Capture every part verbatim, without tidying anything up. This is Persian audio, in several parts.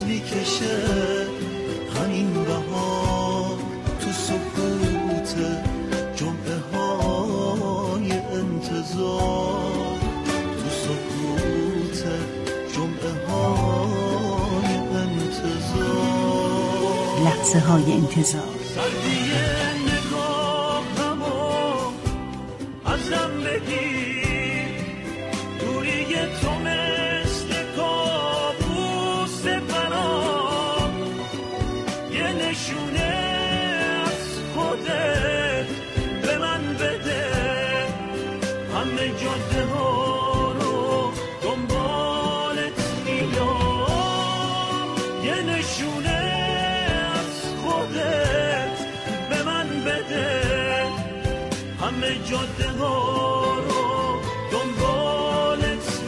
میکشه همین بهار تو سکوت جمعه های انتظار، تو سکوت جمعه های انتظار، لحظه های انتظار. سردی نگاهمو ازم بگیر، دوری تو مثل کابوس برام، یه نشونه از خودت به من بده، همه جاده ها رو دنبالت میام، یه نشونه از خودت به من بده، همه جاده ها رو دنبالت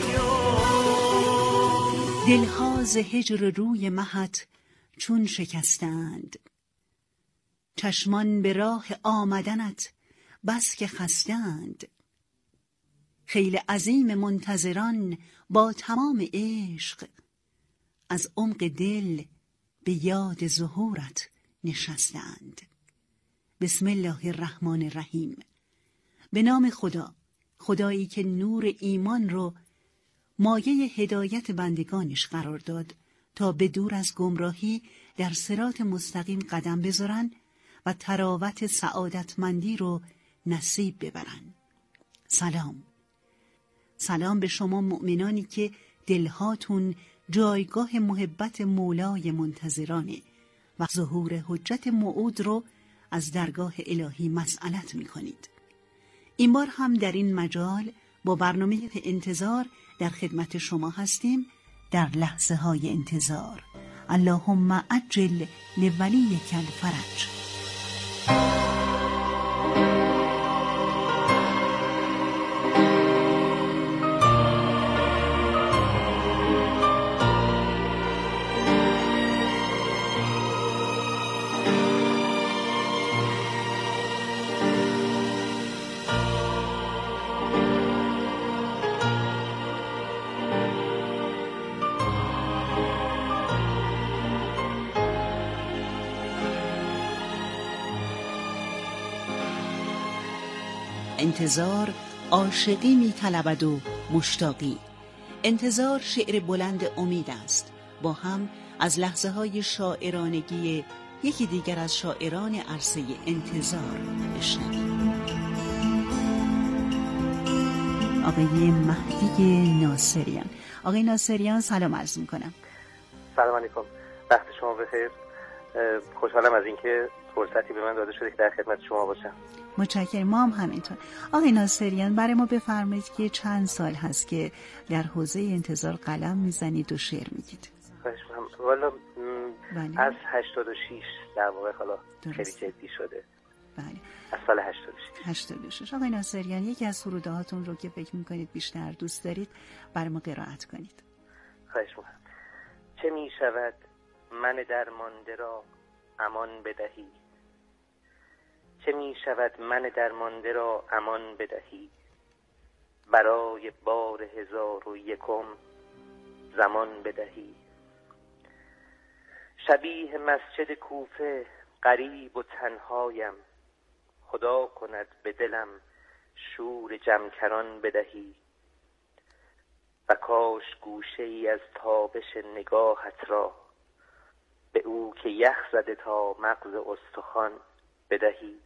میام. دلها ز هجر روی مهت چون شکستند، چشمان به راه آمدنت بس که خستند، خیل عظیم منتظران با تمام عشق، از عمق دل به یاد ظهورت نشستند. بسم الله الرحمن الرحیم. به نام خدا، خدایی که نور ایمان رو مایه هدایت بندگانش قرار داد تا به دور از گمراهی در صراط مستقیم قدم بذارن و تراوت سعادتمندی رو نصیب ببرن. سلام. سلام به شما مؤمنانی که دلهاتون جایگاه محبت مولای منتظرانه و ظهور حجت موعود رو از درگاه الهی مسئلت می کنید. این بار هم در این مجال با برنامه انتظار در خدمت شما هستیم در لحظه های انتظار. اللهم عجل لولیک الفرج. انتظار عاشقی می طلبد و مشتاقی. انتظار شعر بلند امید است. با هم از لحظه های شاعرانگی یکی دیگر از شاعران عرصه انتظار بشنویم. آقای مهدی ناصریان. آقای ناصریان سلام عرض میکنم. سلام علیکم، وقت شما بخیر. خوشحالم از اینکه فرصتی به من داده شده که در خدمت شما باشم. متشکرم. ما هم همینطور. آقای ناصریان برای ما بفرمایید که چند سال هست که در حوزه انتظار قلم میزنید و شعر میگید؟ خواهش می‌کنم. والا از هشتاد و شش در واقع حالا خیلی جدی شده. بله. از سال هشتاد و شش. هشتاد و شش. آقای ناصریان یکی از سروده هاتون رو که فکر میکنید بیشتر دوست دارید برای ما قرائت کنید. خواهش می‌کنم. چه میشود من درمانده را امان بدهی، چه می شود من درمانده را امان بدهی، برای بار هزار و یکم زمان بدهی. شبیه مسجد کوفه غریب و تنهایم، خدا کند به دلم شور جمکران بدهی، و کاش گوشه ای از تابش نگاهت را به او که یخ زده تا مغز استخوان بدهی.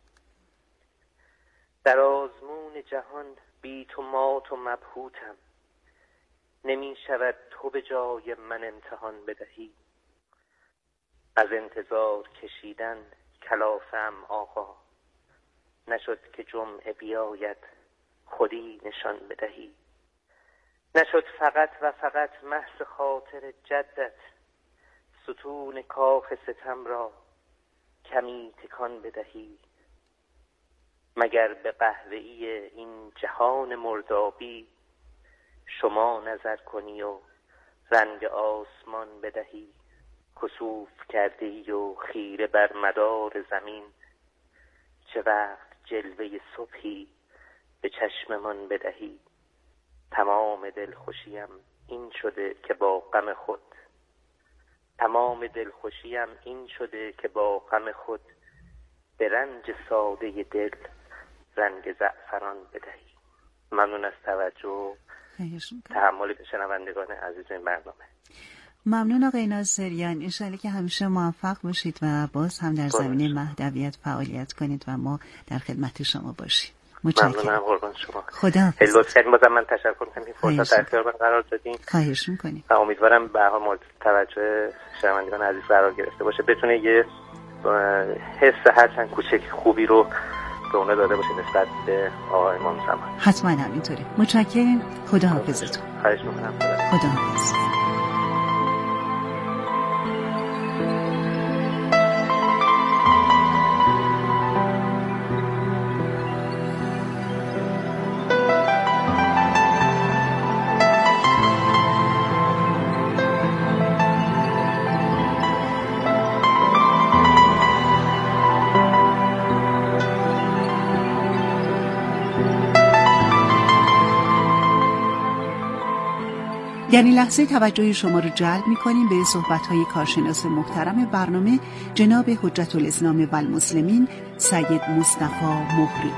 در آزمون جهان بی تو مات و مبهوتم، نمی شود تو به جای من امتحان بدهی. از انتظار کشیدن کلافم آقا، نشد که جمعه بیاید خودی نشان بدهی. نشد فقط و فقط محض خاطر جدت، ستون کاخ ستم را کمی تکان بدهی. مگر به قهوه‌ای این جهان مردابی شما نظر کنی و رنگ آسمان بدهی. کسوف کردی و خیره بر مدار زمین، چه وقت جلوه صبحی به چشممان بدهی. تمام دلخوشیم این شده که با غم خود تمام دلخوشیم این شده که با غم خود به رنج ساده دل رنگ زعفران بدهی. ممنون از توجه تحمل شنوندگان عزیز این برنامه. ممنون آقای ناصریان. انشالله که همیشه موفق باشید و باز هم در زمینه مهدویت فعالیت کنید و ما در خدمت شما باشیم. ممنونم قربان شما. خدا خیلی لطف کردین. بازم من تشکر می‌کنم این فرصت در اختیار من قرار دادین. خواهش می‌کنیم. و امیدوارم به هر حال مورد توجه شنوندگان عزیز قرار گرفته باشه، بتونه یه حس هرچند کوچک خوبی رو به اون داده باشه نسبت به آقای امام زمان. حتما همینطوره. متشکرم. خدا حافظتون. خواهش می‌کنم. خدا حافظ. در این لحظه توجه شما رو جلب می‌کنیم به صحبت‌های کارشناس محترم برنامه جناب حجت الاسلام و المسلمین سید مصطفی مهری.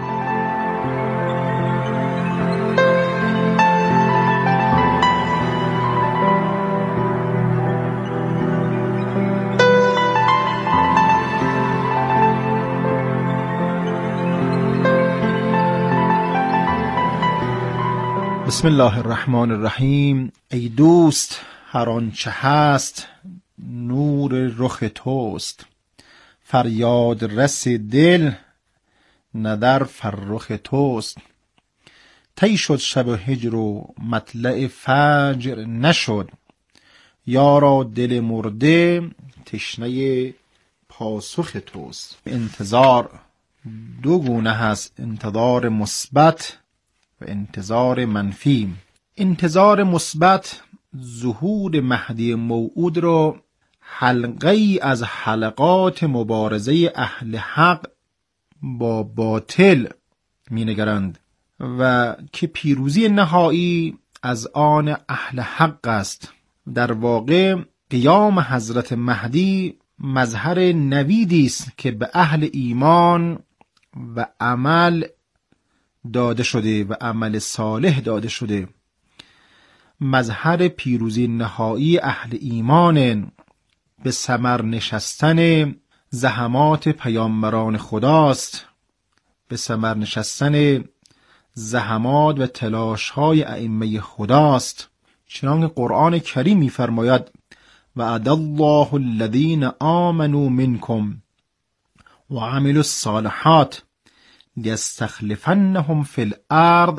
بسم الله الرحمن الرحیم. ای دوست هر آنچه هست نور رخ توست، فریاد رس دل نه در فرخ توست. طی شد شب هجر و مطلع فجر نشد، یارا دل مرده تشنه پاسخ توست. انتظار دو گونه هست، انتظار مثبت و انتظار منفی. انتظار مثبت ظهور مهدی موعود را حلقه ای از حلقات مبارزه اهل حق با باطل می نگرند و که پیروزی نهایی از آن اهل حق است. در واقع قیام حضرت مهدی مظهر نویدی است که به اهل ایمان و عمل داده شده و عمل صالح داده شده. مظهر پیروزی نهایی اهل ایمان به ثمر نشستن زحمات پیامبران خداست، به ثمر نشستن زحمات و تلاش‌های ائمه خداست. چنانکه قرآن کریم می‌فرماید وعد الله الذین آمنوا منکم وعملوا الصالحات لیستخلفنهم فی الارض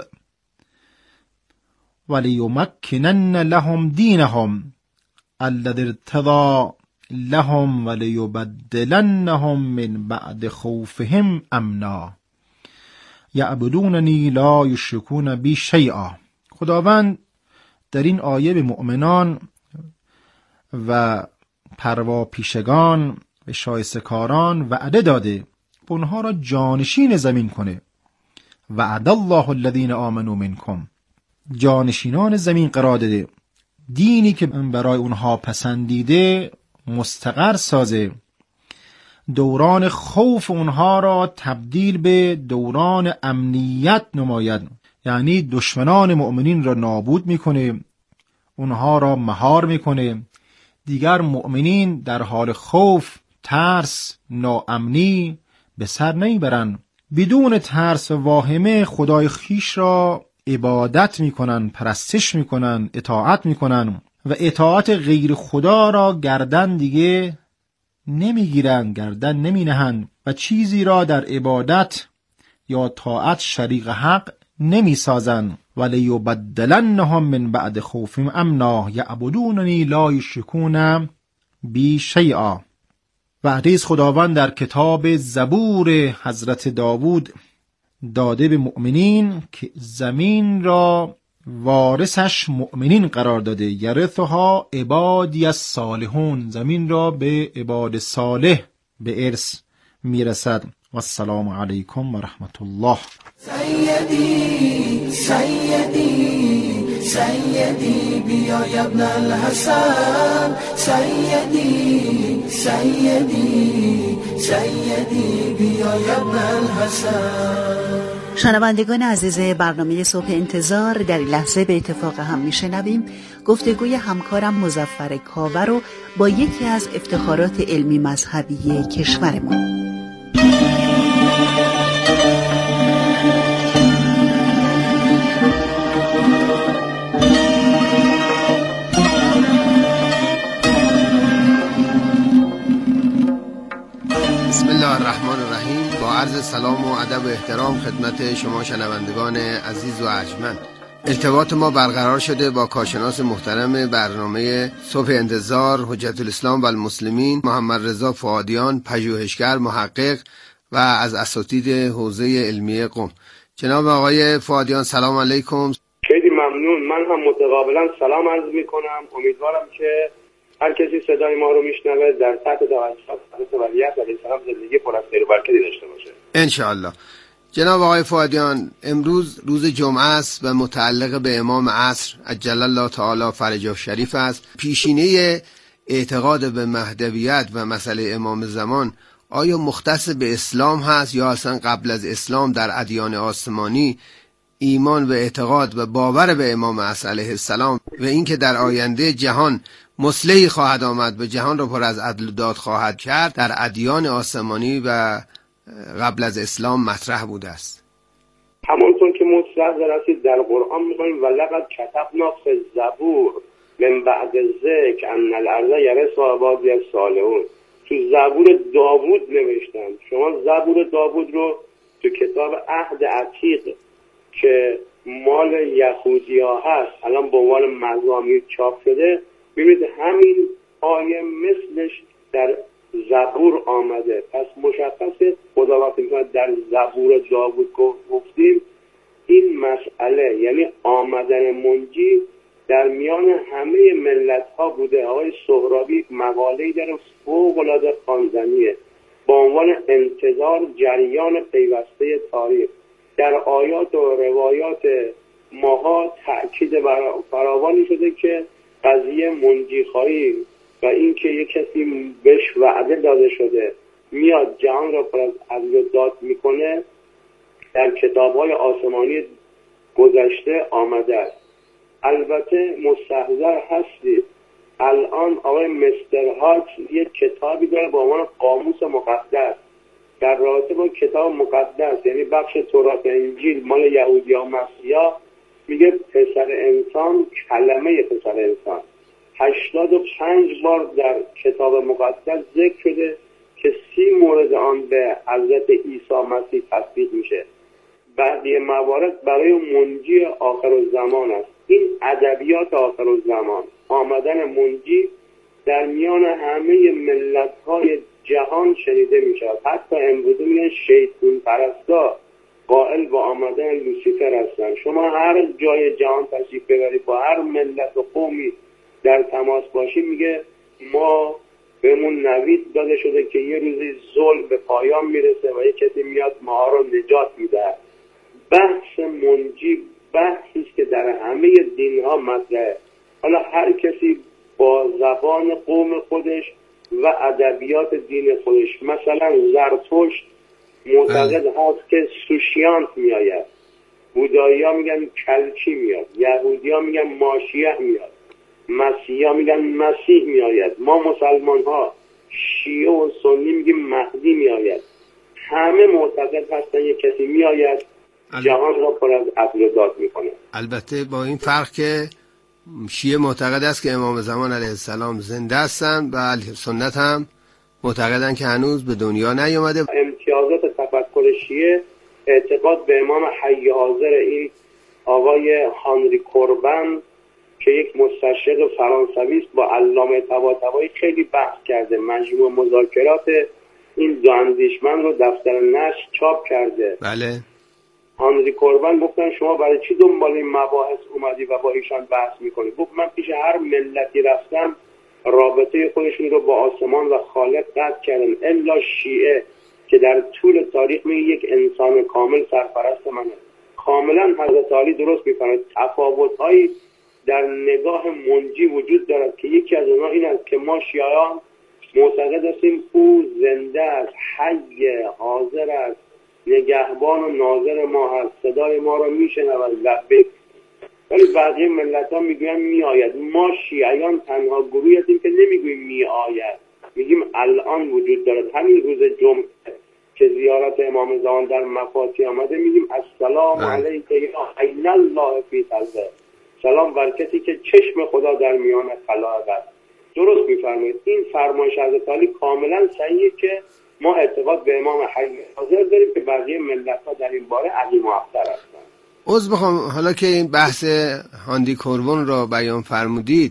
ولیمکنن لهم دینهم الذی ارتضی لهم ولیبدلنهم من بعد خوفهم امنا یعبدوننی لا یشرکون بی شیئا. خداوند در این آیه به مؤمنان و پرواپیشگان و شایسته‌کاران وعده داده اونها را جانشین زمین کنه. وعد الله الذین آمنوا منکم، جانشینان زمین قرار داده، دینی که برای اونها پسندیده مستقر سازه، دوران خوف اونها را تبدیل به دوران امنیت نماید، یعنی دشمنان مؤمنین را نابود میکنه، اونها را مهار میکنه. دیگر مؤمنین در حال خوف، ترس، ناامنی به سر نمیبرن. بدون ترس و واهمه خدای خیش را عبادت میکنن، پرستش میکنن، اطاعت میکنن و اطاعت غیر خدا را گردن دیگه نمیگیرن، گردن نمینهن و چیزی را در عبادت یا طاعت شریک حق نمیسازن. ولیبدلنهم من بعد خوفهم امنا یعبدوننی لا یشرکون بی شیئا. و حدیث خداوند در کتاب زبور حضرت داوود داده به مؤمنین که زمین را وارثش مؤمنین قرار داده. یرثها عبادی الصالحون، زمین را به عباد صالح به ارث میرسد. و السلام علیکم و رحمت الله. سیدی سیدی سیدی بیا ابن الحسن سیدی سیدی سیدی بیا ابن الحسن. شنوندگان عزیز برنامه صبح انتظار، در این لحظه به اتفاق هم میشنویم گفتگوی همکارم مظفر کاوه رو با یکی از افتخارات علمی مذهبی کشورمون. بسم الله الرحمن الرحیم. با عرض سلام و ادب و احترام خدمت شما شنوندگان عزیز و ارجمند. ارتباط ما برقرار شده با کارشناس محترم برنامه صبح انتظار حجت الاسلام و المسلمین محمد رضا فؤادیان، پژوهشگر، محقق و از اساتید حوزه علمی قم. جناب آقای فؤادیان سلام علیکم. خیلی ممنون. من هم متقابلا سلام عرض میکنم. امیدوارم که هر کسی صدای ما رو میشنوه در تحت توجه حضرت ولیعهد علیه السلام زندگی پر از خیر و برکتی داشته باشه ان شاء الله. جناب آقای فؤادیان، امروز روز جمعه است و متعلق به امام عصر عجل الله تعالی فرجه شریف است. پیشینه اعتقاد به مهدویت و مسئله امام زمان آیا مختص به اسلام هست یا اصلا قبل از اسلام در ادیان آسمانی ایمان به اعتقاد و باور به امام عصر علیه السلام و اینکه در آینده جهان مصلحی خواهد آمد و جهان را پر از عدل و داد خواهد کرد در ادیان آسمانی و قبل از اسلام مطرح بوده است؟ همونطور که مطلق درستید در قرآن می‌خونیم ولقد کتبنا فی الزبور من بعد الذکر ان الارض یرثها عبادی الصالحون. تو زبور داوود نوشتن. شما زبور داوود رو تو کتاب عهد عتیق که مال یهودی‌ها هست الان به عنوان مزامیر چاپ شده، ببینید همین آیه مثلش در زبور آمده. پس مشخصه خدا وقتی که در زبور داوود گفتیم این مسئله یعنی آمدن منجی در میان همه ملت ها بوده. آقای سهرابی مقاله‌ای در فوق‌العاده خواندنیه با عنوان انتظار جریان پیوسته تاریخ. در آیات و روایات ماها تأکید فراوانی شده که قضیه منجیخواهی و اینکه یک کسی بهش وعده داده شده میاد جهان را پر از عدل و داد میکنه در کتاب‌های آسمانی گذشته آمده است. البته مستحضر هستید الان آقای مستر هاک یک کتابی داره با عنوان قاموس مقدس در رابطه با کتاب مقدس، یعنی بخش تورات انجیل مال یهودی‌ها و مسیحا، میگه پسر انسان کلمه پسر انسان هشتاد و پنج بار در کتاب مقدس ذکر شده که سی مورد آن به حضرت عیسی مسیح تطبیق میشه. بعضی موارد برای منجی آخر الزمان است. این ادبیات آخر الزمان، آمدن منجی در میان همه ملت‌های جهان شنیده میشه. حتی امروز میگن شیطان پرستا قائل با آمدن لوسیفر هستن. شما هر جای جهان تشریف ببرید با هر ملت و قومی در تماس باشی میگه ما بهمون نوید داده شده که یه روزی ظلم به پایان میرسه و یه کسی میاد ما رو نجات میده. بحث منجی بحثی است که در همه دینها مطرحه. حالا هر کسی با زبان قوم خودش و ادبیات دین خودش، مثلا زرتشت معتقد هست که سوشیانت میآید، بودایی ها میگن کلچی میاد، یهودی ها میگن ماشیه میاد، مسیحی ها میگن مسیح میآید، ما مسلمان ها شیعه و سنی میگیم مهدی میآید. همه معتقد هستن یک کسی میآید جهان را پر از عدل و داد میکنه. البته با این فرق که شیعه معتقد است که امام زمان علیه السلام زنده هستند و اهل سنت هم معتقدن که هنوز به دنیا نیامده. امتیازات تفکر شیعه اعتقاد به امام حی حاضر، این آقای هانری کوربن که یک مستشرق فرانسوی است با علامه طباطبایی خیلی بحث کرده، مجموع مذاکرات این دو اندیشمند رو دفتر نشر چاپ کرده. بله. هانری کوربن گفتن شما برای چی دنبال این مباحث اومدی و با ایشان بحث میکنی؟ گفت من پیش هر ملتی رفتم رابطه خودشون رو با آسمان و خالق قطع کردن الا شیعه که در طول تاریخ میگه یک انسان کامل سرپرست منه. کاملا حضرت علی درست میکنه. تفاوت‌هایی در نگاه منجی وجود دارد که یکی از اونها این است که ما شیعیان معتقد هستیم او زنده است، حی، حاضر است، نگهبان و ناظر ما هست، صدای ما را میشنود، لبیک. ولی بقیه ملت ها میگوین میآید. ما شیعیان تنها گروهی هستیم که نمیگوییم میآید، میگیم الان وجود دارد. همین روز جمعه که زیارت امام زمان در مفاتی آمده میگیم السلام علیک یا عین الله فی خلقه، سلام بر کسی که چشم خدا در میان خلائق است. درست میفرمایید. این فرمایش حضرت علی کاملا صحیحه که ما اعتقاد به امام حی حاضر داریم که بقیه ملت ها در این باره عظیم و افضل هستند. عذر میخوام، حالا که این بحث هاندی کورون را بیان فرمودید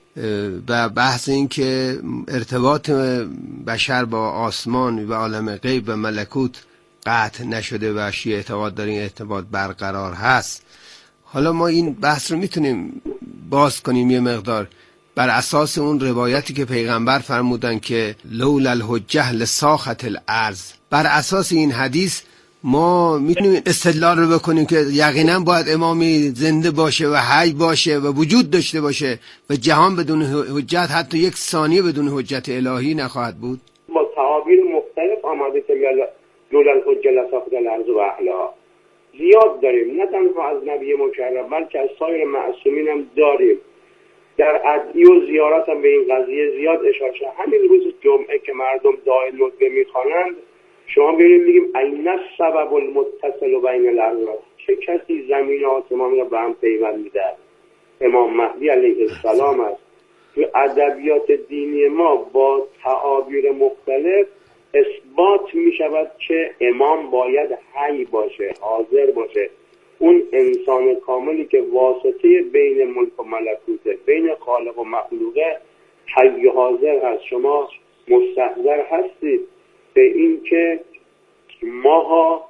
و بحث این که ارتباط بشر با آسمان و عالم غیب و ملکوت قطع نشده و شیعه اعتقاد دارین ارتباط برقرار هست، حالا ما این بحث رو میتونیم باز کنیم یه مقدار بر اساس اون روایتی که پیغمبر فرمودن که لولا الحجه لساخت الارض. بر اساس این حدیث ما میتونیم استدلال رو بکنیم که یقینا باید امامی زنده باشه و حی باشه و وجود داشته باشه و جهان بدون حجت، حتی یک ثانیه بدون حجت الهی نخواهد بود. با تعابیر مختلف آمده که لولا الحجه لساخت الارض و اهلها زیاد داریم، نه تنها از نبی مکرم بلکه از سایر معصومین هم داریم. در ادعیه و زیارت هم به این قضیه زیاد اشاره شده. همین روز جمعه که مردم دعای ندبه میخوانند، شما ببینید میگیم این السبب المتصل بین الارض، چه کسی زمین و آسمان را به هم پیوند میده؟ امام مهدی علیه السلام است. تو ادبیات دینی ما با تعابیر مختلف اثبات میشود که امام باید حی باشه، حاضر باشه، اون انسان کاملی که واسطه بین ملک و ملکوته، بین خالق و مخلوقه، حی حاضر هست. شما مستحضر هستید به این که ماها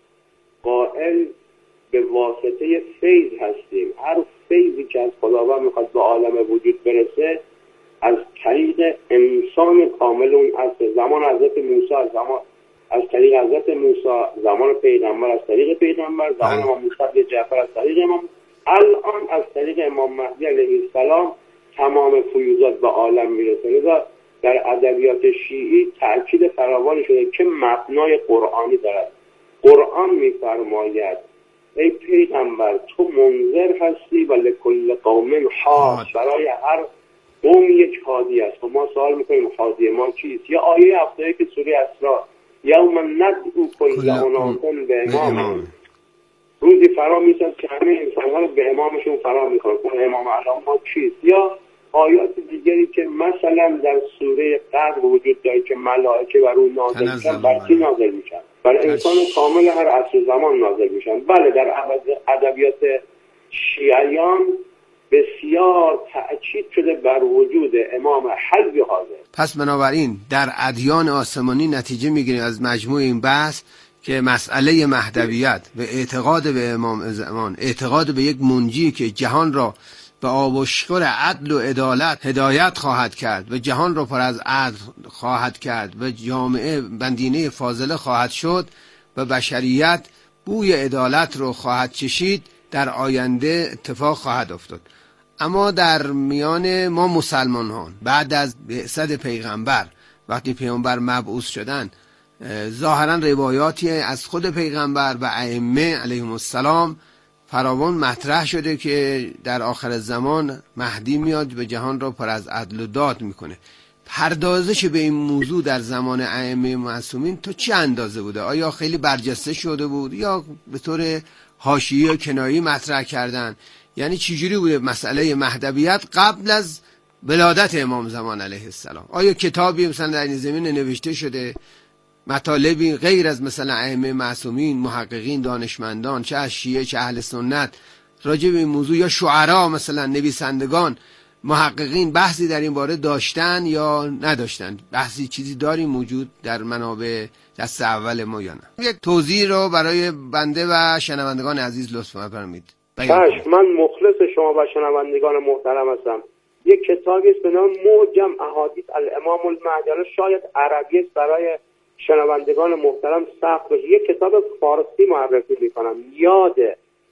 قائل به واسطه فیض هستیم. هر فیضی که از خداوند میخواد به عالم وجود برسه از طریق انسان کامل اون از زمان حضرت موسی، زمان از طریق حضرت موسی، زمان پیغمبر از طریق پیغمبر، زمان امام موسی جعفر از طریق امام، الان از طریق امام مهدی علیه السلام تمام فیوضات به عالم میرسه. لذا در ادبیات شیعی تأکید فراوانی شده که مبنای قرآنی دارد. قرآن میفرماید ای پیغمبر تو منذر هستی و لکل قوم حاد، برای هر قوم یک حادی است. و ما سوال میکنیم حادی ما کیست؟ یا آیه هفتایی که سوره اسراء یوم ندعو کل اناس بامامهم، روزی فرا میرسد که همه انسان‌ها رو به امامشون فرا میکنن، اون امام اعلام ما کیست؟ یا آیات دیگری که مثلا در سوره قدر وجود داره که ملائکه بر اون نازل میشن، بر کی نازل میشن؟ برای انسان کامل هر عصر زمان نازل میشن. بله، در ادبیات شیعیان بسیار تأکید شده بر وجود امام حی حاضر. پس بنابراین در ادیان آسمانی نتیجه میگیریم از مجموع این بحث که مسئله مهدویت و اعتقاد به امام زمان، اعتقاد به یک منجی که جهان را به آب و شکر عدل و عدالت هدایت خواهد کرد و جهان را پر از عدل خواهد کرد و جامعه بندینه فاضله خواهد شد و بشریت بوی عدالت رو خواهد چشید، در آینده اتفاق خواهد افتاد. اما در میان ما مسلمانان بعد از بعثت پیغمبر، وقتی پیغمبر مبعوث شدن، ظاهرا روایاتی از خود پیغمبر و ائمه علیهم السلام فراوان مطرح شده که در آخر زمان مهدی میاد و جهان را پر از عدل و داد میکنه. پردازش به این موضوع در زمان ائمه معصومین تو چه اندازه بوده؟ آیا خیلی برجسته شده بود یا به طور حاشیه‌ای و کنایه‌ای مطرح کردن؟ یعنی چجوری بوده مسئله مهدویت قبل از ولادت امام زمان علیه السلام؟ آیا کتابی مثلا در این زمینه نوشته شده؟ مطالبی غیر از مثلا ائمه معصومین، محققین، دانشمندان، چه از شیعه چه اهل سنت راجع به این موضوع، یا شعرا مثلا نویسندگان، محققین بحثی در این باره داشتن یا نداشتن؟ بحثی چیزی داری موجود در منابع دست اول ما یا نه؟ یک توضیح رو برای بنده و شنوندگان عزیز لطفا فرمایید. باش، من مخلص شما و شنوندگان محترم هستم. یک کتابی است به نام معجم احادیث الامام المهدی، شاید عربی است برای شنوندگان محترم سخت باشه. یک کتاب فارسی معرفی میکنم، یاد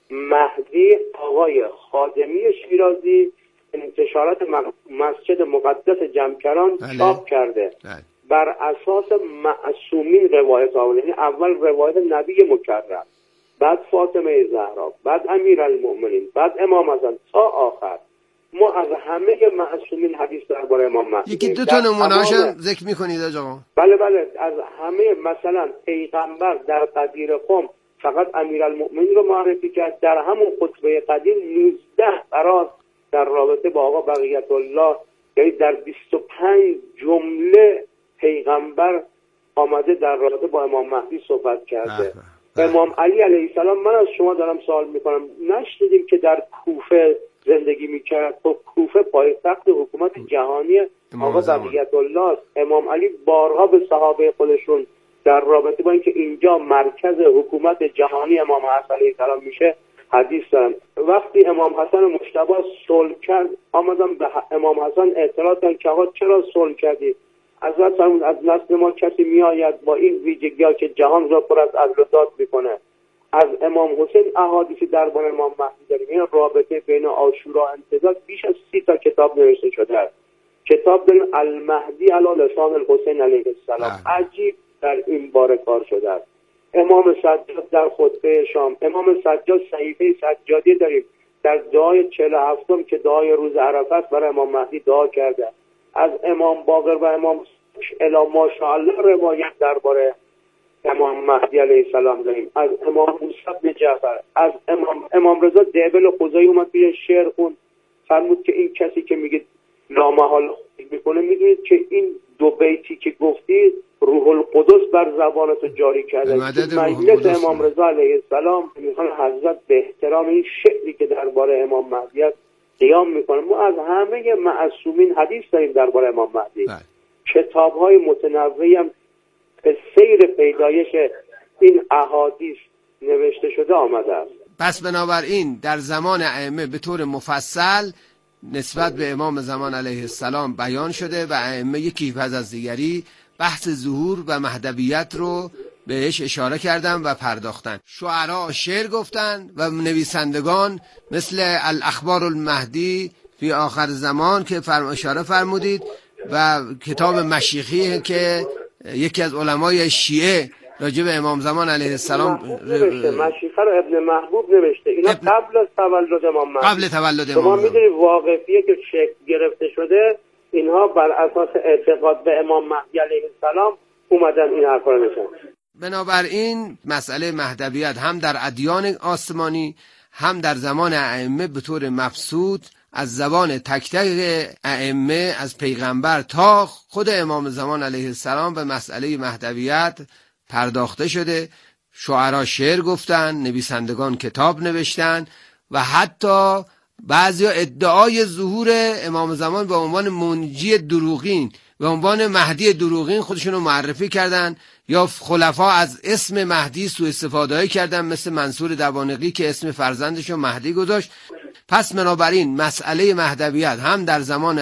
مهدی آقای خادمی شیرازی انتشارات مسجد مقدس جمکران چاپ کرده. بله. بر اساس معصومین روایت آورده، یعنی اول روایت نبی مکرم، بعد فاطمه زهرا، بعد امیرالمؤمنین، بعد امام حسن تا آخر. ما از همه معصومین حدیث درباره امام مهدی یکی دو تا نمونه‌اش ذکر می‌کنید آقا؟ بله بله، از همه، مثلا پیغمبر در قدیر قم فقط امیرالمؤمنین رو معرفی کرد، در همون خطبه قدیم نوزده فراز در رابطه با آقا بقیت الله، یعنی در بیست و پنج جمله پیغمبر آمده در رابطه با امام مهدی صحبت کرده. امام علی علیه السلام، من از شما دارم سوال میکنم، نشنیدیم که در کوفه زندگی میکرد؟ خب کوفه پایتخت حکومت جهانی آقا بقیت الله است. امام علی بارها به صحابه خودشون در رابطه با اینکه اینجا مرکز حکومت جهانی امام حسن علیه السلام میشه حدیث دارن. وقتی امام حسن مجتبی صلح کرد، آمدن به امام حسن اعتراض کردن که آقا چرا صلح کردی؟ حضرت فرمود از نسل ما کسی میآید با این ویژگی‌ها که جهان را پر از عدل و داد میکنه. از امام حسین احادیثی درباره امام مهدی داریم. این رابطه بین عاشورا و انتداد بیش از سی تا کتاب نوشته شده است. کتاب داریم المهدی علی لسان الحسین علیه السلام. عجیب در این باره کار شده است. امام سجاد در خطبه شام، امام سجاد صحیفه سجادی داریم در دعای چهل و هفتم که دعای روز عرفه است، برای امام مهدی دعا کرده. از امام باقر و امام الی ماشاءالله روایت درباره امام مهدی علیه السلام داریم. از امام موسی بن جعفر، از امام امام رضا دیبل خدایی اومد توی شعر خون، فرمود که این کسی که میگه لامحال میکنه، میدونید که این دو بیتی که گفتی روح القدس بر زبان تو جاری کرده. مجلس امام رضا علیه السلام میخوان حضرت به احترام این شعری که درباره امام مهدی است قیام میکنه. ما از همه معصومین حدیث داریم درباره امام مهدی. کتاب‌های متنوعی هم به سیر پیدایش این احادیث نوشته شده آمده است. پس بنابراین در زمان ائمه به طور مفصل نسبت به امام زمان علیه السلام بیان شده و ائمه یکی پس از دیگری بحث ظهور و مهدویت رو بهش اشاره کردن و پرداختن. شعرا شعر گفتن و نویسندگان مثل الاخبار المهدی فی آخر زمان که فرم اشاره فرمودید و کتاب مشیخی که یکی از علمای شیعه راجع به امام زمان علیه السلام نوشته. مشیخه رو ابن محبوب نوشته. اینا ابن... قبل از تولد امام مهدی، قبل تولد امام. شما میدونید واقفیه که شکل گرفته شده، اینها بر اساس اعتقاد به امام مهدی علیه السلام اومدن این حرفا رو نوشتن. بنابراین مسئله مهدویت هم در ادیان آسمانی هم در زمان ائمه به طور مبسوط از زبان تک تک ائمه از پیغمبر تا خود امام زمان علیه السلام به مسئله مهدویت پرداخته شده. شعرا شعر گفتن، نویسندگان کتاب نوشتن و حتی بعضی ادعای ظهور امام زمان به عنوان منجی دروغین به عنوان مهدی دروغین خودشون رو معرفی کردن، یا خلفا از اسم مهدی سوء استفاده کردن مثل منصور دوانقی که اسم فرزندش رو مهدی گذاشت. پس بنابراین مسئله مهدویت هم در زمان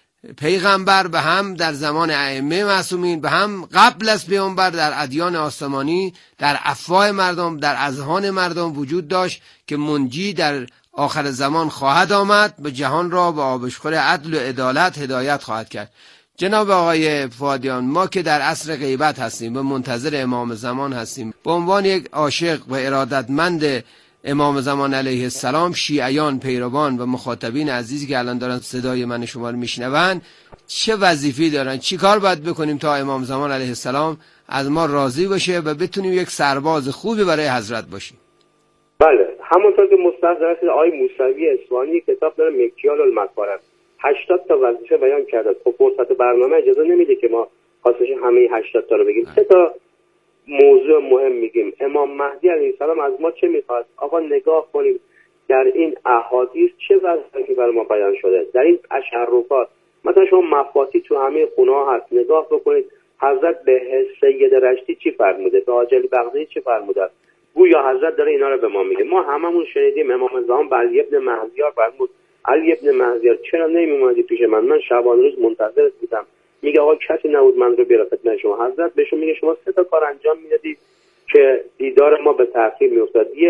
پیغمبر و هم در زمان ائمه معصومین و هم قبل از پیغمبر در ادیان آسمانی در افواه مردم، در اذهان مردم وجود داشت که منجی در آخر زمان خواهد آمد و جهان را به آبشخور عدل و عدالت هدایت خواهد کرد. جناب آقای فؤادیان، ما که در عصر غیبت هستیم و منتظر امام زمان هستیم، به عنوان یک عاشق و ارادتمند امام زمان علیه السلام، شیعیان، پیروان و مخاطبین عزیزی که الان دارن صدای من شما رو میشنون، چه وظیفه‌ای دارن؟ چی کار باید بکنیم تا امام زمان علیه السلام از ما راضی باشه و بتونیم یک سرباز خوبی برای حضرت باشیم؟ بله، همونطور که مستحضر هستید آقای موسوی اصفهانی کتاب داره مکیال المکارم، هشتاد تا وظیفه بیان کرده. خب فرصت برنامه اجازه نمیده که ما خاصش همه هشتاد تا رو بگیم. سه تا موضوع مهم میگیم. امام مهدی علیه السلام از ما چه میخواد؟ آقا نگاه کنیم در این احادیث چه وظیفه‌ای برای ما بیان شده، در این تشرفات. مثلا شما مفاتی تو همه خونه ها هست، نگاه بکنید حضرت به سید رشتی چی فرموده، به حاج علی بغدادی چی فرموده. گویا حضرت داره اینا رو به ما میگه. ما هممون شنیدیم امام زمان به علی ابن مهدیار فرمود علی ابن مهدیار چرا نمیومدی پیش من؟ من شبانه روز منتظرت بودم. میگه آقا کسی نبود من رو بیاره خدمت شما. حضرت بهشون میگه شما سه تا کار انجام میدادید که دیدار ما به تأخیر میافتاد. یک،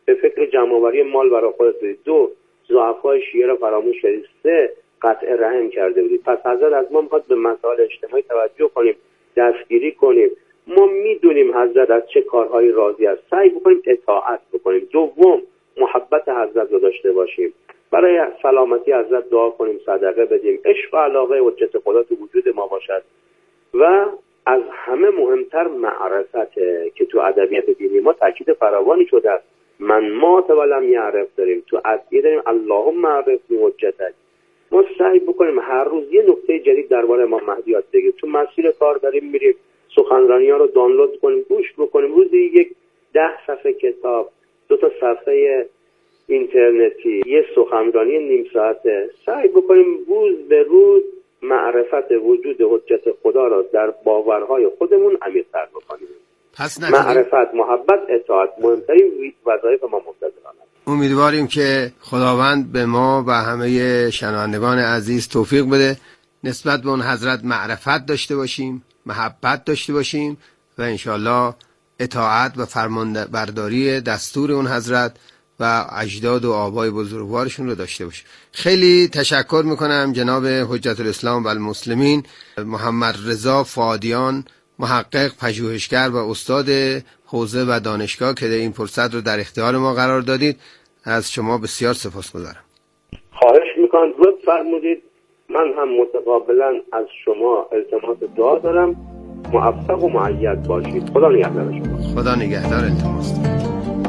به فکر جمع‌آوری مال برای خودت بودید. دو، ضعفای شیعه را فراموش کردید. سه، قطع رحم کرده بودید. پس حضرت از ما میخواد به مسائل اجتماعی توجه کنیم، دستگیری کنیم. ما میدونیم حضرت از چه کارهایی راضی است، سعی بکنیم اطاعت بکنیم. دوم، محبت حضرت رو داشته باشیم، برای سلامتی حضرت دعا کنیم، صدقه بدیم، عشق و علاقه حجت خدا تو وجود ما باشد. و از همه مهمتر معرفته که تو ادبیات دینی ما تاکید فراوانی شده است. من مات ولم یعرف داریم، تو ادعیه داریم اللهم عرفنی حجتک. ما سعی بکنیم هر روز یه نکته جدید درباره امام مهدی یاد بگیریم. تو مسیر کار داریم میریم، سخنرانی ها رو دانلود کنیم، گوش بکنیم، روزی یک ده صفحه کتاب، دو تا صفحه اینترنتی، یه سخنرانی نیم ساعته، سعی بکنیم روز به روز معرفت وجود حجت خدا را در باورهای خودمون عمیق‌تر بکنیم. پس معرفت، محبت، اطاعت مهمترین وظایف ما مبتذلانه. امیدواریم که خداوند به ما و همه شنوندگان عزیز توفیق بده نسبت به اون حضرت معرفت داشته باشیم، محبت داشته باشیم و انشالله اطاعت و فرمانبرداری دستور اون حضرت و اجداد و آبای بزرگوارشون رو داشته باشیم. خیلی تشکر میکنم جناب حجت الاسلام و المسلمین محمد رضا فادیان، محقق، پژوهشگر و استاد حوزه و دانشگاه که این فرصت رو در اختیار ما قرار دادید. از شما بسیار سپاسگزارم. خواهش میکنم لطف فرمودید. من هم متقابلا از شما التماس دعا دارم، موفق و مؤید باشید. خدا نگهدار شما. خدا نگهدار. التماس دارم.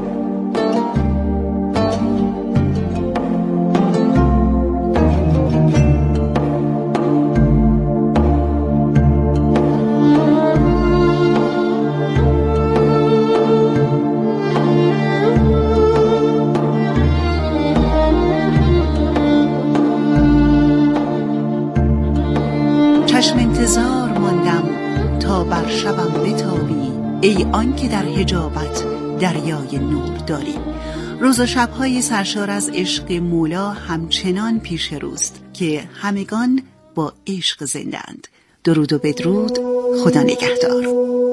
شبم بتابی ای آن که در حجابت دریای نور داری. روز و شبهای سرشار از عشق مولا همچنان پیش روست که همگان با عشق زندند. درود و بدرود. خدا نگهدار.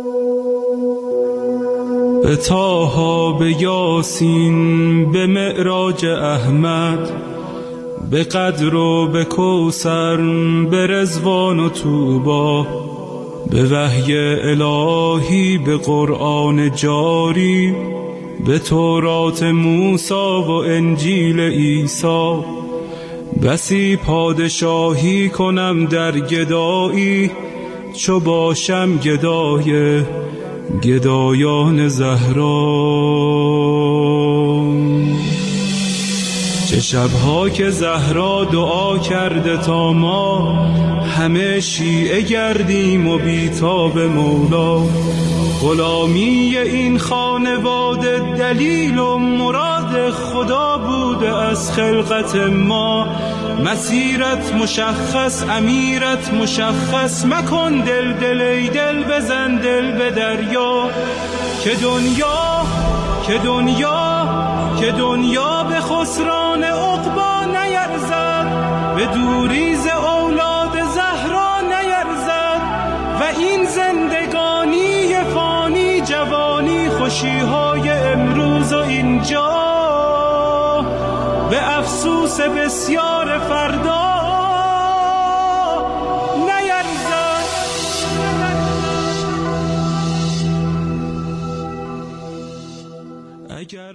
به طاها، به یاسین، به معراج احمد، به قدر و به کوثر، به رضوان و طوبی، به وحی الهی، به قرآن جاری، به تورات موسی و انجیل عیسی. بسی پادشاهی کنم در گدایی، چو باشم گدای گدایان زهرا. چه شبها که زهرا دعا کرده تا ما همه شیعه گردیم و بیتاب مولا. غلامی این خانواده دلیل و مراد خدا بوده از خلقت ما. مسیرت مشخص، امیرت مشخص، مکن دل دل ای دل بزن دل به دریا. که دنیا که دنیا که دنیا به خسران عقبی نیرزد، به دوریز اولاد زهرا نیرزد. و این زندگانی فانی، جوانی، خوشیهای امروز و اینجا، به افسوس بسیار فردا نیرزد. اگر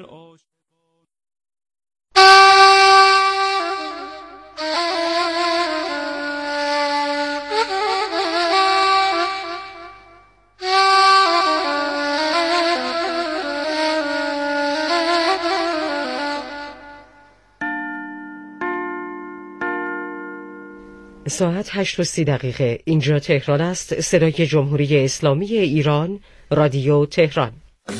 ساعت هشت و سی دقیقه. اینجا تهران است. صدای جمهوری اسلامی ایران، رادیو تهران.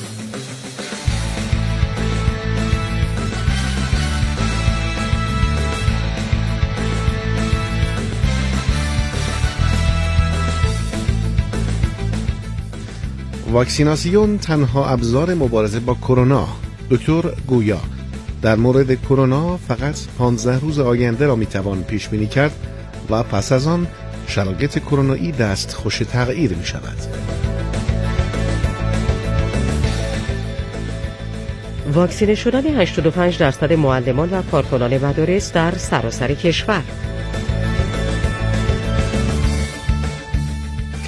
واکسیناسیون تنها ابزار مبارزه با کرونا. دکتر گویا در مورد کرونا فقط پانزده روز آینده را میتوان پیش بینی کرد و پس از آن شرایط کرونایی دست خوش تغییر می شود. واکسینه شدن هشتاد و پنج درصد معلمان و کارکنان مدارس در سراسر کشور.